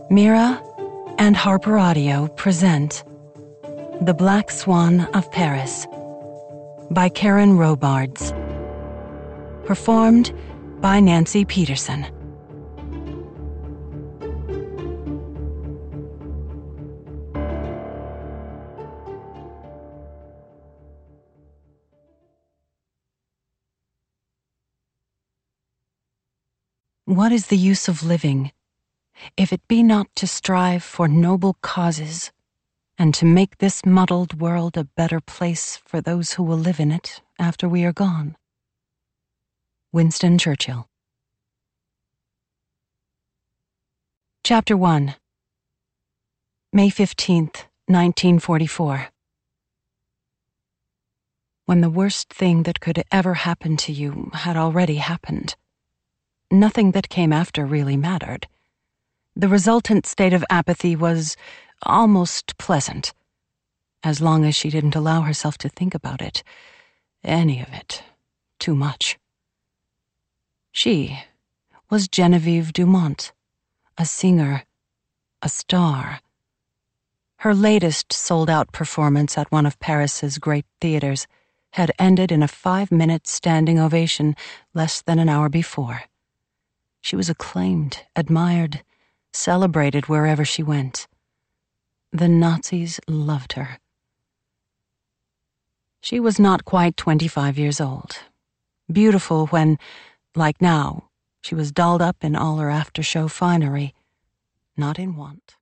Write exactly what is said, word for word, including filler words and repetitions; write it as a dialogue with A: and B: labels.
A: Mira and Harper Audio present The Black Swan of Paris by Karen Robards. Performed by Nancy Peterson. What is the use of living, if it be not to strive for noble causes, and to make this muddled world a better place for those who will live in it after we are gone? Winston Churchill. Chapter one. May fifteenth, nineteen forty-four. When the worst thing that could ever happen to you had already happened, nothing that came after really mattered. The resultant state of apathy was almost pleasant, as long as she didn't allow herself to think about it, any of it, too much. She was Genevieve Dumont, a singer, a star. Her latest sold-out performance at one of Paris's great theaters had ended in a five-minute standing ovation less than an hour before. She was acclaimed, admired, celebrated wherever she went. The Nazis loved her. She was not quite twenty-five years old, beautiful when, like now, she was dolled up in all her after-show finery, not in want.